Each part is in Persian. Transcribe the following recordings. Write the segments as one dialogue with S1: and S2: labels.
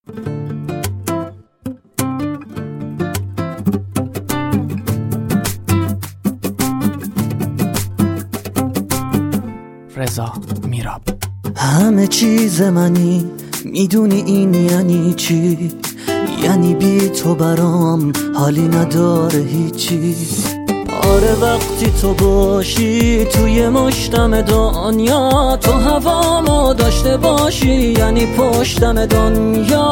S1: رضا میراب.
S2: همه چیز منی، میدونی این یعنی چی؟ یعنی بی تو برام حالی نداره هیچی. آره وقتی تو باشی توی مشتم دنیا، تو هوامو داشته باشی یعنی پشتم دنیا.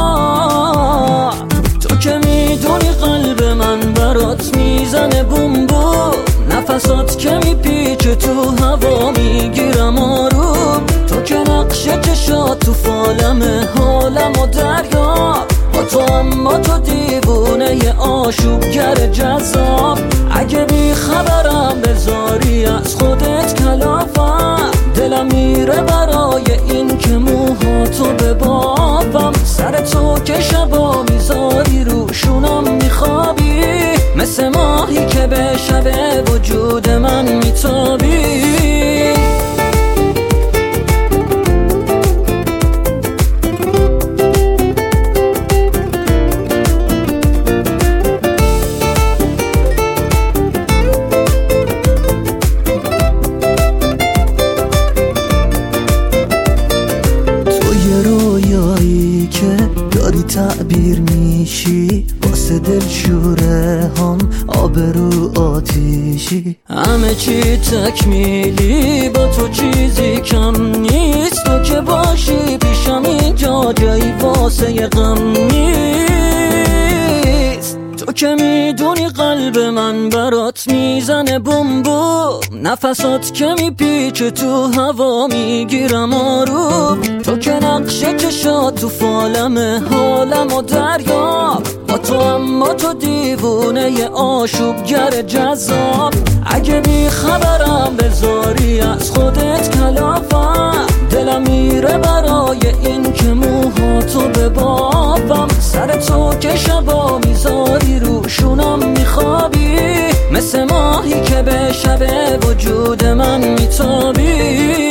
S2: تو که میدونی قلب من برات میزنه بوم بوم، نفسات که میپیچه تو هوا میگیرم آروم. تو که نقشه چشات تو فالمه حالم و دریا، با تو اما تو دیوونه ی آشوبگر جذاب. اگه بی خبرم بذاری از خودت کلافم، دلم میره برای این که موهاتو ببافم. سر تو که شبا میذاری روشونم میخوابی، مثل ماهی که به شب وجود من میتابی. رویایی که داری تعبیر میشی، واسه دلشوره هم آبرو آتیشی. همه چی تکمیلی، با تو چیزی کم نیست. تو که باشی پیشم اینجا جایی واسه غم نیست. تو که میدونی قلب من برات میزنه بوم بوم، نفسات که میپیچه تو هوا میگیرم آروم. تو که نقشه چشات تو فالمه حالم و دریا، با تو اما تو دیوونه ی آشوبگر جذاب. اگه بی خبرم بذاری از خودت کلافم، دلم میره برای این که موهاتو ببافم. سر تو که شبا میذاری روشونم میخوابی، مثل ماهی که به شب وجود من میتابی.